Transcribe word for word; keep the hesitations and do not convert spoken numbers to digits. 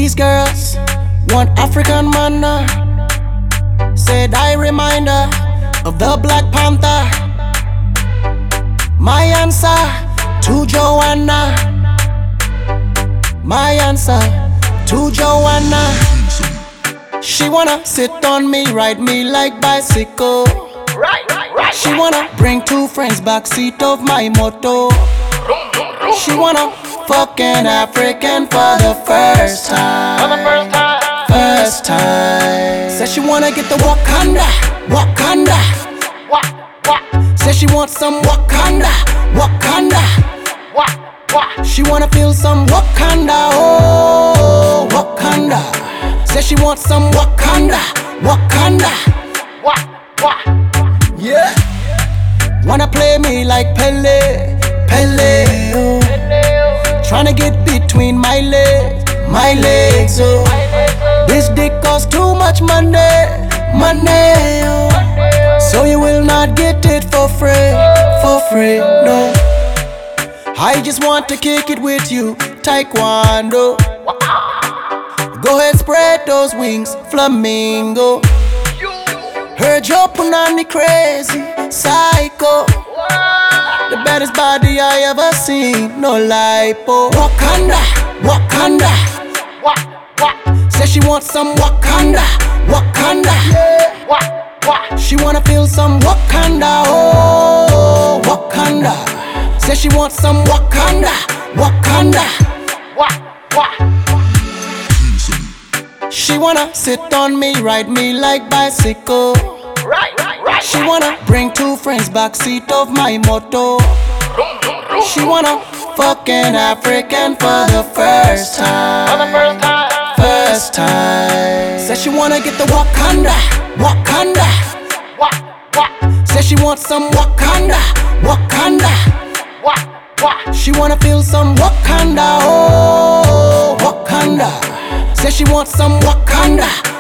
These girls want African manna. Said I remind her of the Black Panther. My answer to Joanna. My answer to Joanna. She wanna sit on me, ride me like bicycle. Right, right, right. She wanna bring two friends backseat of my moto. She wanna fuck an African for the first time. For the first time. First time. Says she wanna get the Wakanda, Wakanda. What, what, Says she wants some Wakanda, Wakanda. what, what? She wanna feel some Wakanda, oh, Wakanda. Says she wants some Wakanda, Wakanda. What, what? Yeah. Wanna play me like Pele, Pele, oh. Tryna get between my legs, my legs, oh. This dick costs too much money, money, oh. So you will not get it for free, for free, no. I just want to kick it with you, taekwondo. Go ahead, spread those wings, flamingo. Heard your punani crazy, psycho. The baddest body I ever seen, no lipo. Wakanda, Wakanda. What, what, Says she wants some Wakanda, Wakanda. what, what? She wanna feel some Wakanda, oh, Wakanda. Says she wants some Wakanda, Wakanda. What, what? She wanna sit on me, ride me like bicycle. Right, right, right. She wanna bring two friends backseat of my moto. She wanna fuck an African for the first For the time. first time. First time. Says she wanna get the Wakanda, Wakanda. What, what, Says she wants some Wakanda, Wakanda. what, what? She wanna feel some Wakanda, oh, Wakanda. Says she wants some Wakanda,